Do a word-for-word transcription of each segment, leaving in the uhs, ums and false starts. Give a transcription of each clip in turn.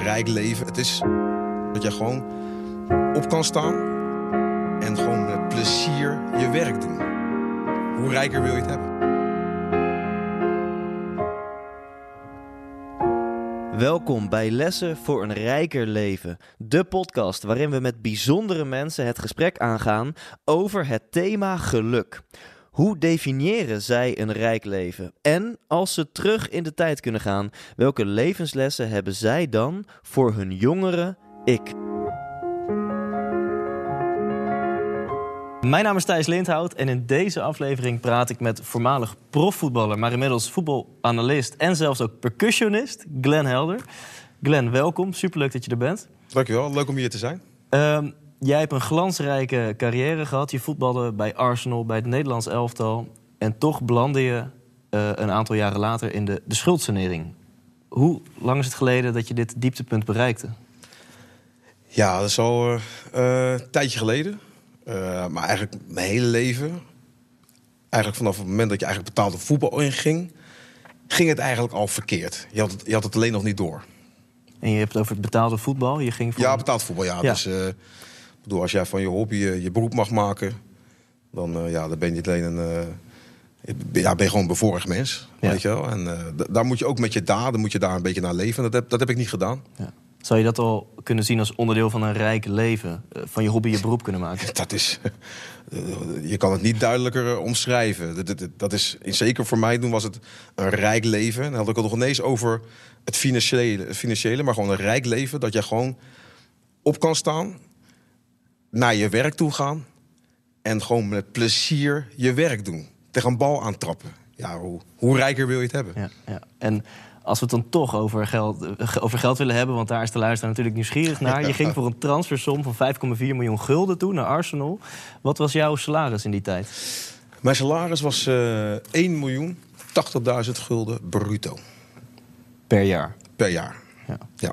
rijk leven. Het is dat je gewoon op kan staan en gewoon met plezier je werk doen. Hoe rijker wil je het hebben? Welkom bij Lessen voor een rijker leven. De podcast waarin we met bijzondere mensen het gesprek aangaan over het thema geluk. Hoe definiëren zij een rijk leven? En als ze terug in de tijd kunnen gaan, welke levenslessen hebben zij dan voor hun jongere ik? Mijn naam is Thijs Lindhout en in deze aflevering praat ik met voormalig profvoetballer, maar inmiddels voetbalanalist en zelfs ook percussionist, Glenn Helder. Glenn, welkom. Superleuk dat je er bent. Dankjewel, leuk om hier te zijn. Um, jij hebt een glansrijke carrière gehad. Je voetbalde bij Arsenal, bij het Nederlands elftal. En toch belandde je uh, een aantal jaren later in de, de schuldsanering. Hoe lang is het geleden dat je dit dieptepunt bereikte? Ja, dat is al uh, uh, een tijdje geleden. Uh, maar eigenlijk mijn hele leven, eigenlijk vanaf het moment dat je eigenlijk betaalde voetbal inging, ging het eigenlijk al verkeerd. Je had het, je had het alleen nog niet door. En je hebt het over het betaalde voetbal? Je ging voor... Ja, betaald voetbal, ja. ja. Dus, uh, bedoel, als jij van je hobby je, je beroep mag maken, dan, uh, ja, dan ben je niet alleen een, uh, ja, ben je gewoon een bevoorrecht mens. Ja. Weet je wel? En uh, d- daar moet je ook met je daden, moet je daar een beetje naar leven. Dat heb, dat heb ik niet gedaan. Ja. Zou je dat al kunnen zien als onderdeel van een rijk leven? Van je hobby je beroep kunnen maken? Dat is... Je kan het niet duidelijker omschrijven. Dat, dat, dat is, zeker voor mij toen was het een rijk leven. En dan had ik het nog ineens over het financiële, het financiële, maar gewoon een rijk leven. Dat je gewoon op kan staan, naar je werk toe gaan en gewoon met plezier je werk doen. Tegen een bal aantrappen. Ja, hoe, hoe rijker wil je het hebben? Ja, ja. En als we het dan toch over geld, over geld willen hebben, want daar is de luisteraar natuurlijk nieuwsgierig naar. Je ging voor een transfersom van vijf komma vier miljoen gulden toe naar Arsenal. Wat was jouw salaris in die tijd? Mijn salaris was uh, één miljoen tachtigduizend gulden bruto. Per jaar? Per jaar, ja. ja.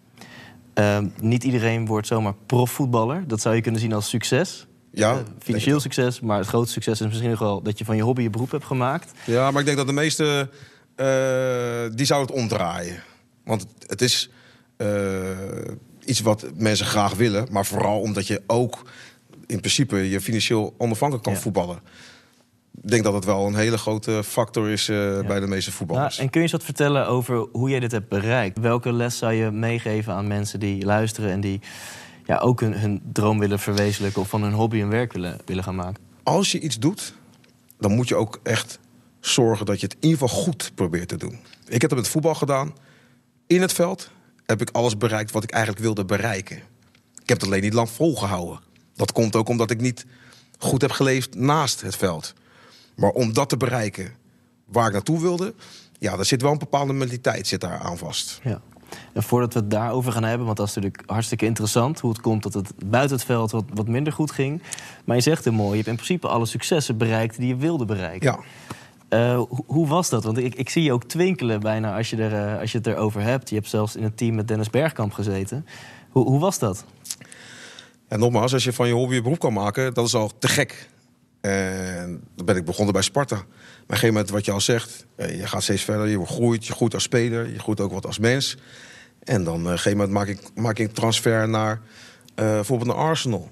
Uh, niet iedereen wordt zomaar profvoetballer. Dat zou je kunnen zien als succes. Ja, uh, financieel succes, maar het grootste succes is misschien nog wel dat je van je hobby je beroep hebt gemaakt. Ja, maar ik denk dat de meeste... Uh, die zou het omdraaien. Want het, het is uh, iets wat mensen graag willen, maar vooral omdat je ook in principe je financieel onafhankelijk kan ja. voetballen. Ik denk dat het wel een hele grote factor is uh, ja. bij de meeste voetballers. Ja, en kun je eens wat vertellen over hoe jij dit hebt bereikt? Welke les zou je meegeven aan mensen die luisteren en die ja, ook hun, hun droom willen verwezenlijken of van hun hobby een werk willen, willen gaan maken? Als je iets doet, dan moet je ook echt zorgen dat je het in ieder geval goed probeert te doen. Ik heb het met voetbal gedaan. In het veld heb ik alles bereikt wat ik eigenlijk wilde bereiken. Ik heb het alleen niet lang volgehouden. Dat komt ook omdat ik niet goed heb geleefd naast het veld. Maar om dat te bereiken waar ik naartoe wilde, ja, daar zit wel een bepaalde mentaliteit zit daar aan vast. Ja. En voordat we het daarover gaan hebben, want dat is natuurlijk hartstikke interessant, hoe het komt dat het buiten het veld wat, wat minder goed ging. Maar je zegt heel mooi, je hebt in principe alle successen bereikt die je wilde bereiken. Ja. Uh, hoe, hoe was dat? Want ik, ik zie je ook twinkelen bijna als je, er, uh, als je het erover hebt. Je hebt zelfs in het team met Dennis Bergkamp gezeten. Hoe, hoe was dat? Ja, nogmaals, als je van je hobby je beroep kan maken, dat is al te gek. En dan ben ik begonnen bij Sparta. Maar op een gegeven moment, wat je al zegt, je gaat steeds verder, je groeit, je groeit als speler, je groeit ook wat als mens. En dan op een gegeven moment maak ik, maak ik een transfer naar uh, bijvoorbeeld naar Arsenal.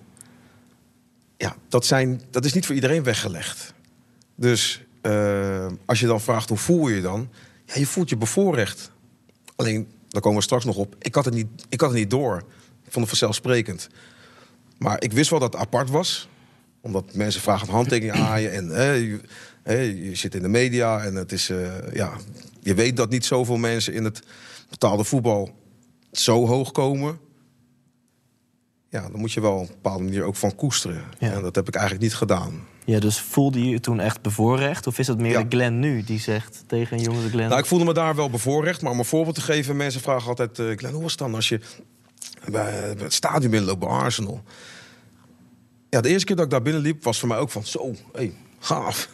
Ja, dat, zijn, dat is niet voor iedereen weggelegd. Dus Uh, als je dan vraagt hoe voel je je dan, ja, je voelt je bevoorrecht. Alleen, daar komen we straks nog op, ik had het niet, ik had het niet door. Ik vond het vanzelfsprekend. Maar ik wist wel dat het apart was. Omdat mensen vragen een handtekening aan je. En hè, je, hè, je zit in de media. En het is, uh, ja, je weet dat niet zoveel mensen in het betaalde voetbal zo hoog komen. Ja, dan moet je wel op een bepaalde manier ook van koesteren. Ja. En dat heb ik eigenlijk niet gedaan. Ja, dus voelde je je toen echt bevoorrecht? Of is dat meer ja. de Glenn nu die zegt tegen een jongere Glenn? Nou, ik voelde me daar wel bevoorrecht. Maar om een voorbeeld te geven, mensen vragen altijd... Uh, Glenn, hoe was het dan als je bij, bij het stadion binnenloopt bij Arsenal? Ja, de eerste keer dat ik daar binnenliep was voor mij ook van... Zo, hé, hey, gaaf.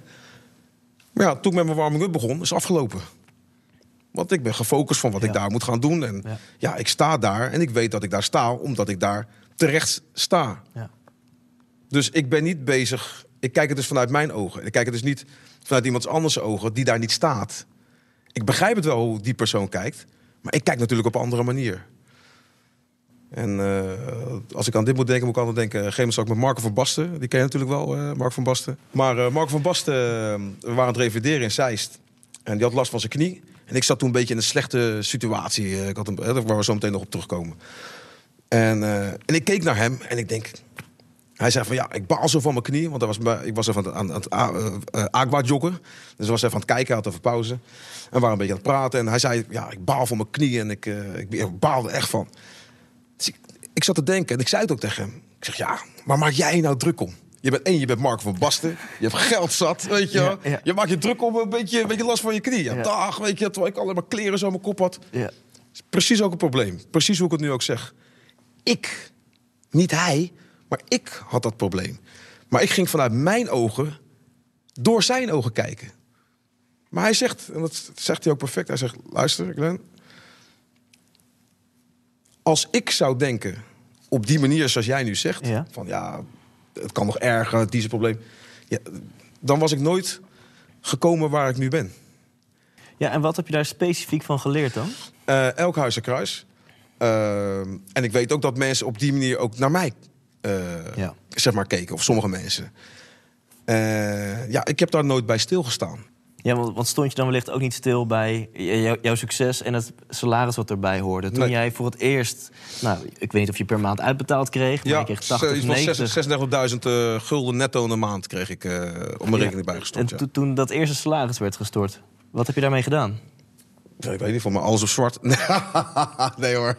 Maar ja, toen ik met mijn warming-up begon, is het afgelopen. Want ik ben gefocust van wat ja. ik daar moet gaan doen. En ja. ja, ik sta daar en ik weet dat ik daar sta... omdat ik daar terecht sta. Ja. Dus ik ben niet bezig... Ik kijk het dus vanuit mijn ogen. Ik kijk het dus niet vanuit iemands anders ogen die daar niet staat. Ik begrijp het wel hoe die persoon kijkt. Maar ik kijk natuurlijk op een andere manier. En uh, als ik aan dit moet denken, moet ik altijd denken... Op een gegeven moment zat ik met Marco van Basten. Die ken je natuurlijk wel, uh, Marco van Basten. Maar uh, Marco van Basten, uh, we waren aan het revalideren in Zeist. En die had last van zijn knie. En ik zat toen een beetje in een slechte situatie. Ik had een, waar we zo meteen nog op terugkomen. En, uh, en ik keek naar hem en ik denk... Hij zei van ja, ik baal zo van mijn knie. Want hij was, ik was even aan, aan, aan het uh, aqua joggen. Dus hij was even aan het kijken, hij had even pauze. En we waren een beetje aan het praten. En hij zei, ja, ik baal van mijn knie. En ik, uh, ik, ik baal er echt van. Dus ik, ik zat te denken en ik zei het ook tegen hem. Ik zeg, ja, maar maak jij je nou druk om? Je bent één, je bent Marco van Basten. Je hebt geld zat, weet je wel. Ja, ja. Je maakt je druk om een beetje, een beetje last van je knie. Ja, ja. Dag, weet je, terwijl ik alleen maar kleren zo op mijn kop had. Ja. Is precies ook een probleem. Precies hoe ik het nu ook zeg. Ik, niet hij... Maar ik had dat probleem. Maar ik ging vanuit mijn ogen door zijn ogen kijken. Maar hij zegt, en dat zegt hij ook perfect... Hij zegt, luister, Glenn... Als ik zou denken op die manier zoals jij nu zegt... Ja. Van ja, het kan nog erger, het is een probleem... Ja, dan was ik nooit gekomen waar ik nu ben. Ja, en wat heb je daar specifiek van geleerd dan? Uh, elk huis een kruis. Uh, en ik weet ook dat mensen op die manier ook naar mij... Uh, ja. zeg maar keken, of sommige mensen. Uh, ja, ik heb daar nooit bij stilgestaan. Ja, want, want stond je dan wellicht ook niet stil bij jou, jouw succes en het salaris wat erbij hoorde? Toen nee. jij voor het eerst, nou, ik weet niet of je per maand uitbetaald kreeg, maar ja, je kreeg tachtig, negentig... zesendertigduizend uh, gulden netto in de maand kreeg ik uh, op mijn ja. rekening bijgestort. En ja. to, toen dat eerste salaris werd gestort, wat heb je daarmee gedaan? Ik weet niet, voor mij alles op zwart. Nee hoor.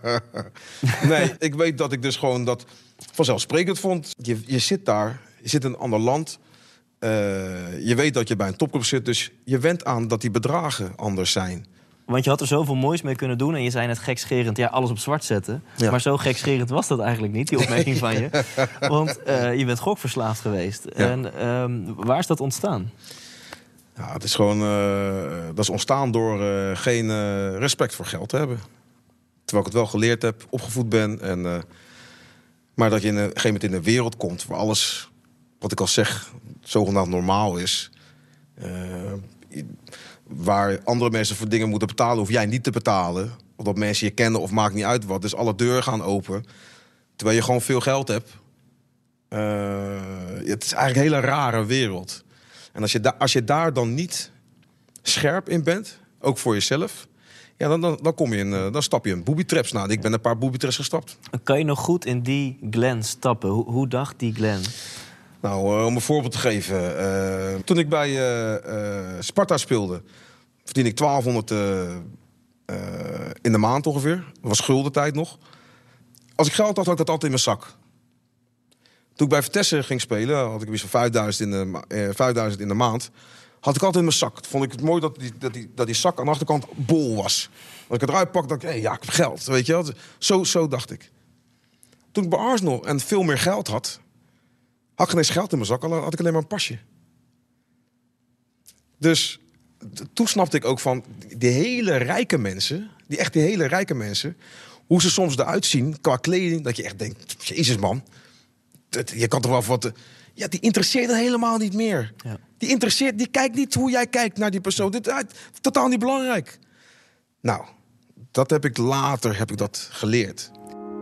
Nee, ik weet dat ik dus gewoon dat vanzelfsprekend vond. Je, je zit daar, je zit in een ander land. Uh, je weet dat je bij een topclub zit, dus je went aan dat die bedragen anders zijn. Want je had er zoveel moois mee kunnen doen en je zei net gekscherend, ja, alles op zwart zetten. Ja. Maar zo gekscherend was dat eigenlijk niet, die opmerking van je. Want uh, je bent gokverslaafd geweest. Ja. En um, waar is dat ontstaan? Ja, het is gewoon, uh, dat is ontstaan door uh, geen uh, respect voor geld te hebben. Terwijl ik het wel geleerd heb, opgevoed ben. En, uh, maar dat je in een gegeven moment in een wereld komt waar alles, wat ik al zeg, zogenaamd normaal is. Uh, waar andere mensen voor dingen moeten betalen, hoef jij niet te betalen. Of dat mensen je kennen of maakt niet uit wat. Dus alle deuren gaan open. Terwijl je gewoon veel geld hebt. Uh, het is eigenlijk een hele rare wereld. En als je, da- als je daar dan niet scherp in bent, ook voor jezelf... Ja, dan, dan, dan, kom je in, uh, dan stap je in booby-traps na. Ik ben een paar booby-traps gestapt. Kan je nog goed in die Glenn stappen? Hoe, hoe dacht die Glenn? Nou, uh, om een voorbeeld te geven. Uh, toen ik bij uh, uh, Sparta speelde, verdiende ik twaalfhonderd uh, uh, in de maand ongeveer. Dat was guldentijd nog. Als ik geld had, had ik dat altijd in mijn zak. Toen ik bij Vitesse ging spelen, had ik weer zo'n vijfduizend in de, uh, vijfduizend in de maand. Had ik altijd in mijn zak. Vond ik het mooi dat die, dat die, dat die zak aan de achterkant bol was. Als ik het eruit pak, dacht ik, hey, ja, ik heb geld. Weet je wel? Zo, zo dacht ik. Toen ik bij Arsenal en veel meer geld had, had ik geen eens geld in mijn zak, had ik alleen maar een pasje. Dus toen snapte ik ook van die hele rijke mensen, die echt die hele rijke mensen, hoe ze soms eruit zien qua kleding, dat je echt denkt, jezus man, je kan toch wel wat... Ja, die interesseert er helemaal niet meer. Ja. Die interesseert, die kijkt niet hoe jij kijkt naar die persoon. Dit is totaal niet belangrijk. Nou, dat heb ik later heb ik dat geleerd.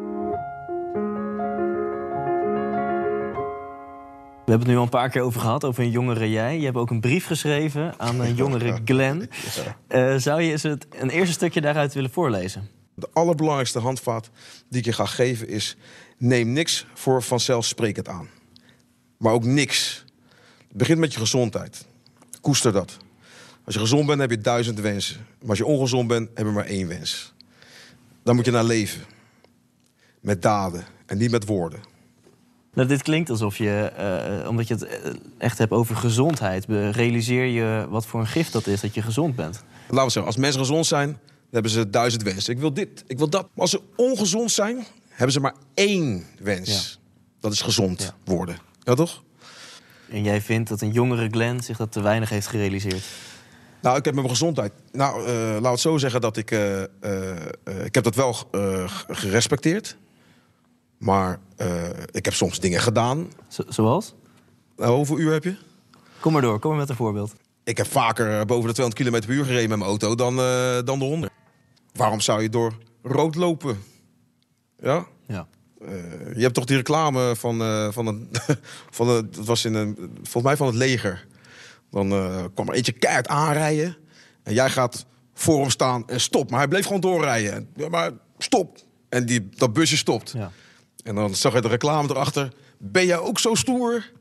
We hebben het nu al een paar keer over gehad, over een jongere jij. Je hebt ook een brief geschreven aan een jongere Glenn. Ja. Uh, zou je eens het, een eerste stukje daaruit willen voorlezen? De allerbelangrijkste handvaat die ik je ga geven is... neem niks voor vanzelfsprekend aan. Maar ook niks. Het begint met je gezondheid. Koester dat. Als je gezond bent, heb je duizend wensen. Maar als je ongezond bent, heb je maar één wens. Dan moet je naar leven. Met daden en niet met woorden. Nou, dit klinkt alsof je, uh, omdat je het echt hebt over gezondheid... realiseer je wat voor een gift dat is, dat je gezond bent. Laten we zeggen, als mensen gezond zijn, dan hebben ze duizend wensen. Ik wil dit, ik wil dat. Maar als ze ongezond zijn, hebben ze maar één wens. Ja. Dat is gezond ja. worden. Ja, toch? En jij vindt dat een jongere Glenn zich dat te weinig heeft gerealiseerd? Nou, ik heb met mijn gezondheid... Nou, uh, laat het zo zeggen dat ik... Uh, uh, uh, ik heb dat wel uh, gerespecteerd. Maar uh, ik heb soms dingen gedaan. Zo, zoals? Nou, hoeveel uur heb je? Kom maar door, kom maar met een voorbeeld. Ik heb vaker boven de tweehonderd kilometer per uur gereden met mijn auto dan, uh, dan de honderd. Waarom zou je door rood lopen? Ja? Ja. Uh, je hebt toch die reclame van, uh, van een, van een, dat was in een, volgens mij van het leger. Dan uh, kwam er eentje keihard aanrijden. En jij gaat voor hem staan en stop. Maar hij bleef gewoon doorrijden. Ja, maar stop. En die, dat busje stopt. Ja. En dan zag je de reclame erachter. Ben jij ook zo stoer?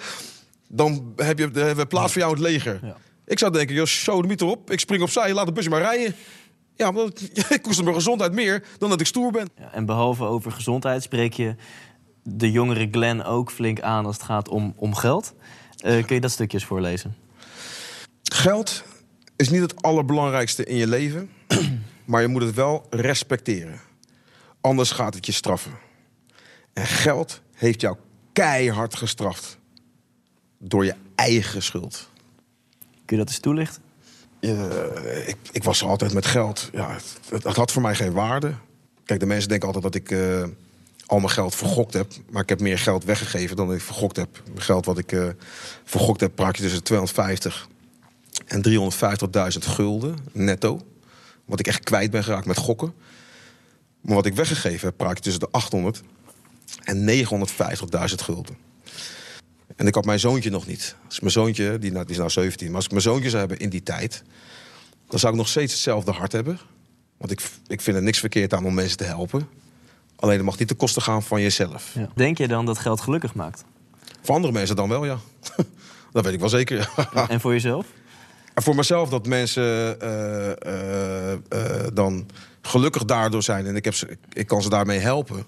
Dan heb je, hebben we plaats voor jou in het leger. Ja. Ik zou denken, joh, show de meter op. Ik spring opzij, laat het busje maar rijden. Ja, maar ik koester mijn gezondheid meer dan dat ik stoer ben. Ja, en behalve over gezondheid spreek je de jongere Glenn ook flink aan als het gaat om, om geld. Uh, kun je dat stukjes voorlezen? Geld is niet het allerbelangrijkste in je leven. Maar je moet het wel respecteren. Anders gaat het je straffen. En geld heeft jou keihard gestraft. Door je eigen schuld. Kun je dat eens toelichten? Uh, ik, ik was altijd met geld. Ja, het, het had voor mij geen waarde. Kijk, de mensen denken altijd dat ik uh, al mijn geld vergokt heb. Maar ik heb meer geld weggegeven dan ik vergokt heb. Het geld wat ik uh, vergokt heb, praat je tussen tweehonderdvijftig en driehonderdvijftigduizend gulden netto. Wat ik echt kwijt ben geraakt met gokken. Maar wat ik weggegeven heb, praat je tussen de achthonderd en negenhonderdvijftigduizend gulden. En ik had mijn zoontje nog niet. Als mijn zoontje, die, nou, die is nou zeventien... maar als ik mijn zoontje zou hebben in die tijd... dan zou ik nog steeds hetzelfde hart hebben. Want ik, ik vind er niks verkeerd aan om mensen te helpen. Alleen het mag niet ten koste gaan van jezelf. Ja. Denk je dan dat geld gelukkig maakt? Voor andere mensen dan wel, ja. Dat weet ik wel zeker. En voor jezelf? En voor mezelf dat mensen uh, uh, uh, dan gelukkig daardoor zijn... en ik, heb ze, ik kan ze daarmee helpen...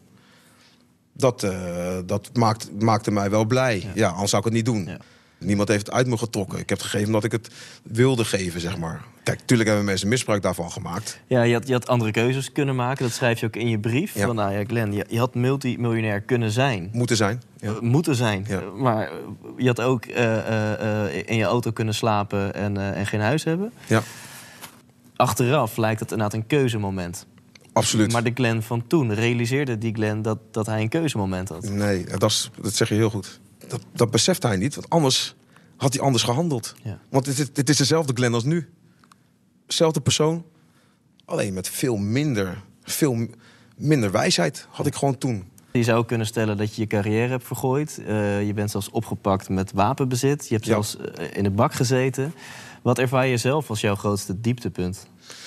Dat, uh, dat maakt, maakte mij wel blij. Ja. ja, anders zou ik het niet doen. Ja. Niemand heeft het uit me getrokken. Ik heb het gegeven omdat ik het wilde geven, zeg maar. Kijk, natuurlijk hebben mensen misbruik daarvan gemaakt. Ja, je had, je had andere keuzes kunnen maken. Dat schrijf je ook in je brief. Ja. Van, nou ja, Glenn, je, je had multimiljonair kunnen zijn. Moeten zijn. Ja. Uh, moeten zijn. Ja. Uh, maar je had ook uh, uh, uh, in je auto kunnen slapen en, uh, en geen huis hebben. Ja. Achteraf lijkt het inderdaad een keuzemoment. Absoluut. Maar de Glenn van toen, realiseerde die Glenn dat, dat hij een keuzemoment had? Nee, dat, is, dat zeg je heel goed. Dat, dat beseft hij niet, want anders had hij anders gehandeld. Ja. Want het, het, het is dezelfde Glenn als nu. Dezelfde persoon, alleen met veel minder, veel minder wijsheid had ik gewoon toen. Je zou kunnen stellen dat je je carrière hebt vergooid. Uh, je bent zelfs opgepakt met wapenbezit. Je hebt ja. zelfs uh, in de bak gezeten. Wat ervaar je zelf als jouw grootste dieptepunt?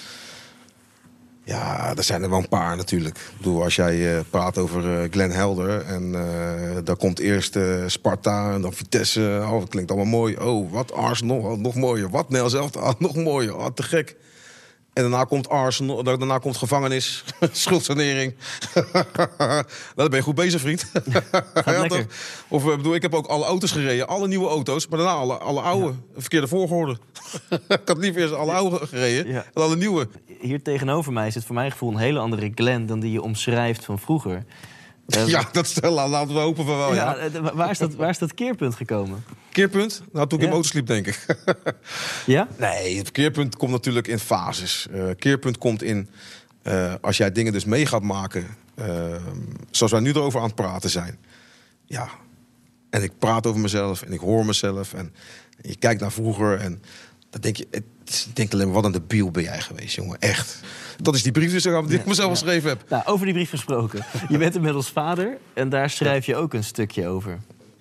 Ja, er zijn er wel een paar natuurlijk. Ik bedoel, als jij uh, praat over uh, Glenn Helder... en uh, dan komt eerst uh, Sparta en dan Vitesse. Oh, dat klinkt allemaal mooi. Oh, wat Arsenal, oh, nog mooier. Wat Nel zelf, oh, nog mooier. Oh, te gek. En daarna komt Arsenal, daarna komt gevangenis, schuldsanering. Dan ben je goed bezig, vriend. Ja, toch? Of bedoel, ik heb ook alle auto's gereden, alle nieuwe auto's, maar daarna alle, alle oude, ja. verkeerde volgorde. Ik had liever eerst alle oude gereden ja. en alle nieuwe. Hier tegenover mij zit voor mijn gevoel een hele andere Glenn dan die je omschrijft van vroeger. Uh, ja, dat stel, laten we hopen van wel. Ja, ja. Waar, is dat, waar is dat keerpunt gekomen? Keerpunt? Nou, toen ik ja. in mijn auto sliep, denk ik. Ja? Nee, het keerpunt komt natuurlijk in fases. Uh, keerpunt komt in uh, als jij dingen dus mee gaat maken... Uh, zoals wij nu erover aan het praten zijn. Ja, en ik praat over mezelf en ik hoor mezelf. En, en je kijkt naar vroeger en dan denk je... Je denkt alleen maar, wat een debiel ben jij geweest, jongen. Echt. Dat is die brief dus die ik ja, mezelf ja. geschreven heb. Nou, over die brief gesproken. Je bent inmiddels vader en daar schrijf je ook een stukje over.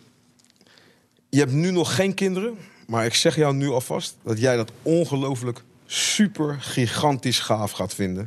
Je hebt nu nog geen kinderen, maar ik zeg jou nu alvast... dat jij dat ongelooflijk super gigantisch gaaf gaat vinden.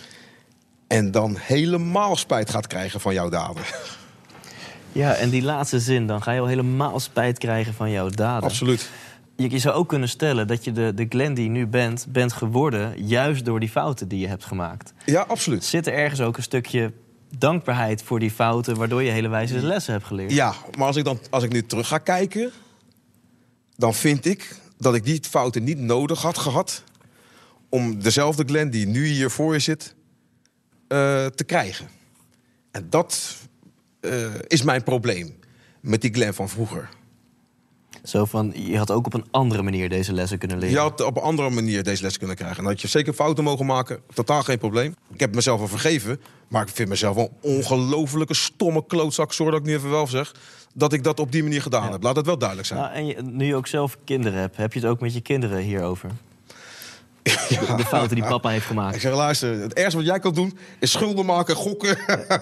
En dan helemaal spijt gaat krijgen van jouw daden. Ja, en die laatste zin, dan ga je al helemaal spijt krijgen van jouw daden. Absoluut. Je, je zou ook kunnen stellen dat je de, de Glenn die je nu bent... bent geworden juist door die fouten die je hebt gemaakt. Ja, absoluut. Zit er ergens ook een stukje dankbaarheid voor die fouten... waardoor je hele wijze lessen hebt geleerd? Ja, maar als ik, dan, als ik nu terug ga kijken... dan vind ik dat ik die fouten niet nodig had gehad... om dezelfde Glenn die nu hier voor je zit uh, te krijgen. En dat uh, is mijn probleem met die Glenn van vroeger. Zo van, je had ook op een andere manier deze lessen kunnen leren. Je had op een andere manier deze lessen kunnen krijgen. En had je zeker fouten mogen maken, totaal geen probleem. Ik heb mezelf wel vergeven, maar ik vind mezelf wel een ongelofelijke stomme klootzak... zorg dat ik nu even wel zeg, dat ik dat op die manier gedaan ja. heb. Laat het wel duidelijk zijn. Nou, en je, nu je ook zelf kinderen hebt, heb je het ook met je kinderen hierover? De, de fouten die papa heeft gemaakt. Ik zeg, luister, het ergste wat jij kan doen is schulden maken, gokken.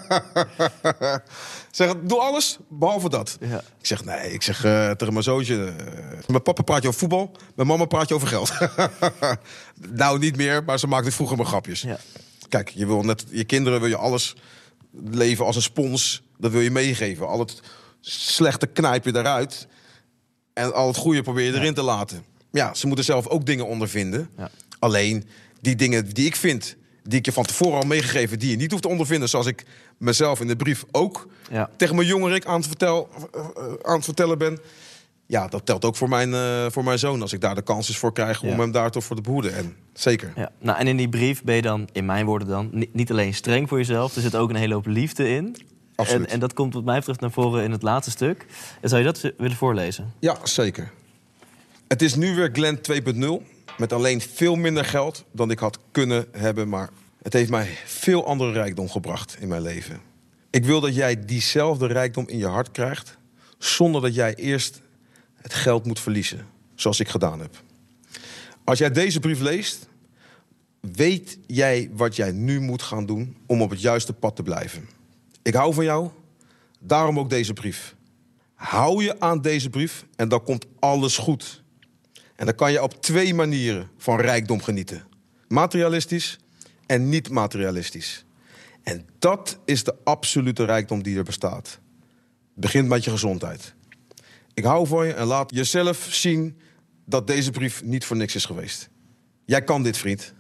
Zeg, doe alles, behalve dat. Ja. Ik zeg, nee, ik zeg uh, tegen mijn zoontje... Uh, met papa praat je over voetbal, met mama praat je over geld. Nou, niet meer, maar ze maakte vroeger maar grapjes. Ja. Kijk, je wil net je kinderen wil je alles leven als een spons. Dat wil je meegeven. Al het slechte knijp je eruit. En al het goede probeer je erin ja. te laten. Ja, ze moeten zelf ook dingen ondervinden. Ja. Alleen, die dingen die ik vind... die ik je van tevoren al meegegeven... die je niet hoeft te ondervinden... zoals ik mezelf in de brief ook... Ja. tegen mijn jongere ik aan het, vertel, uh, aan het vertellen ben... ja, dat telt ook voor mijn, uh, voor mijn zoon... als ik daar de kans is voor krijg... om ja. hem daar toch voor te behoeden. En zeker. Ja. Nou, en in die brief ben je dan, in mijn woorden dan... niet alleen streng voor jezelf... er zit ook een hele hoop liefde in... En, en dat komt wat mij betreft naar voren in het laatste stuk. En zou je dat willen voorlezen? Ja, zeker. Het is nu weer Glenn twee punt nul. Met alleen veel minder geld dan ik had kunnen hebben. Maar het heeft mij veel andere rijkdom gebracht in mijn leven. Ik wil dat jij diezelfde rijkdom in je hart krijgt. Zonder dat jij eerst het geld moet verliezen. Zoals ik gedaan heb. Als jij deze brief leest... weet jij wat jij nu moet gaan doen om op het juiste pad te blijven. Ik hou van jou, daarom ook deze brief. Hou je aan deze brief en dan komt alles goed. En dan kan je op twee manieren van rijkdom genieten. Materialistisch en niet materialistisch. En dat is de absolute rijkdom die er bestaat. Het begint met je gezondheid. Ik hou van je en laat jezelf zien dat deze brief niet voor niks is geweest. Jij kan dit, vriend.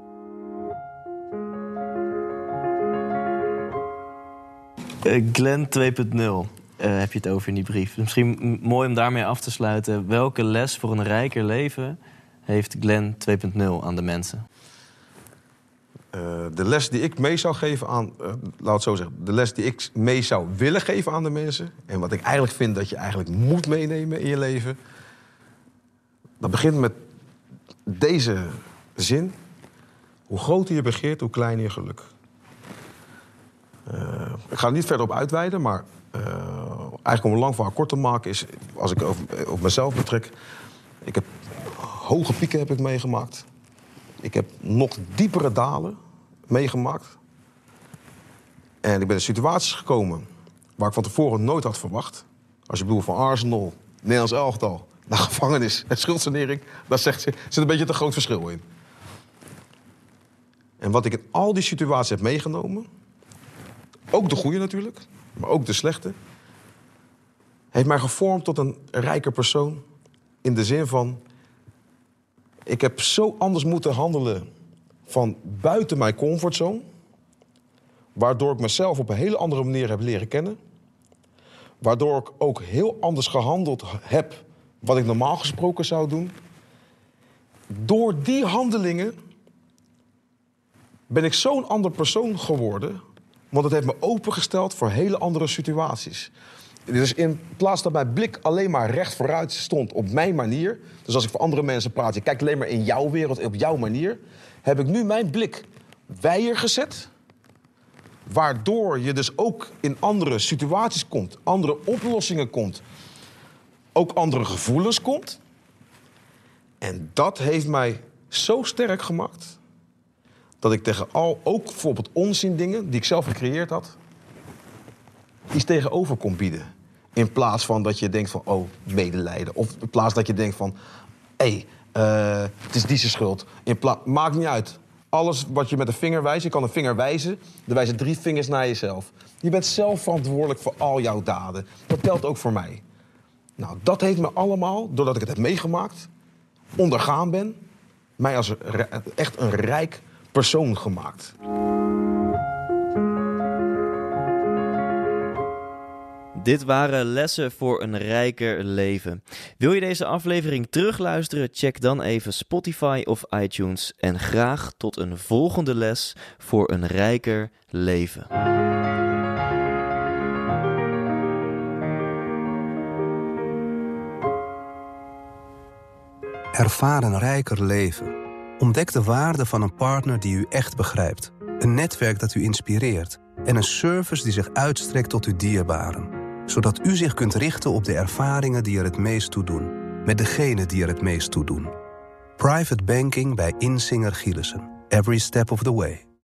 Uh, Glenn twee punt nul uh, heb je het over in die brief. Misschien mooi om daarmee af te sluiten. Welke les voor een rijker leven heeft Glenn twee punt nul aan de mensen? Uh, de les die ik mee zou geven aan... Uh, laat het zo zeggen. De les die ik mee zou willen geven aan de mensen... en wat ik eigenlijk vind dat je eigenlijk moet meenemen in je leven... dat begint met deze zin. Hoe groter je begeert, hoe kleiner je geluk. Uh, ik ga er niet verder op uitweiden, maar uh, eigenlijk om een lang verhaal kort te maken is, als ik over, op mezelf betrek, ik heb hoge pieken heb ik meegemaakt. Ik heb nog diepere dalen meegemaakt. En ik ben in situaties gekomen waar ik van tevoren nooit had verwacht. Als je bedoelt van Arsenal, Nederlands elftal, naar gevangenis en schuldsanering, daar zegt ze, zit een beetje te groot verschil in. En wat ik in al die situaties heb meegenomen, ook de goede natuurlijk, maar ook de slechte, heeft mij gevormd tot een rijker persoon. In de zin van, ik heb zo anders moeten handelen van buiten mijn comfortzone, waardoor ik mezelf op een hele andere manier heb leren kennen. Waardoor ik ook heel anders gehandeld heb wat ik normaal gesproken zou doen. Door die handelingen ben ik zo'n ander persoon geworden, want het heeft me opengesteld voor hele andere situaties. Dus in plaats dat mijn blik alleen maar recht vooruit stond op mijn manier, dus als ik voor andere mensen praat, je kijkt alleen maar in jouw wereld, op jouw manier, heb ik nu mijn blik wijer gezet, waardoor je dus ook in andere situaties komt, andere oplossingen komt, ook andere gevoelens komt. En dat heeft mij zo sterk gemaakt, dat ik tegen al, ook bijvoorbeeld onzin dingen die ik zelf gecreëerd had, iets tegenover kon bieden. In plaats van dat je denkt van, oh, medelijden. Of in plaats dat je denkt van, hé, hey, uh, het is die zijn schuld. In pla- Maakt niet uit. Alles wat je met een vinger wijst, je kan een vinger wijzen, er wijzen drie vingers naar jezelf. Je bent zelf verantwoordelijk voor al jouw daden. Dat telt ook voor mij. Nou, dat heeft me allemaal, doordat ik het heb meegemaakt, ondergaan ben, mij als echt een rijk persoon gemaakt. Dit waren lessen voor een rijker leven. Wil je deze aflevering terugluisteren? Check dan even Spotify of iTunes. En graag tot een volgende les voor een rijker leven. Ervaar een rijker leven. Ontdek de waarde van een partner die u echt begrijpt. Een netwerk dat u inspireert. En een service die zich uitstrekt tot uw dierbaren. Zodat u zich kunt richten op de ervaringen die er het meest toe doen. Met degenen die er het meest toe doen. Private banking bij Insinger Gielissen. Every step of the way.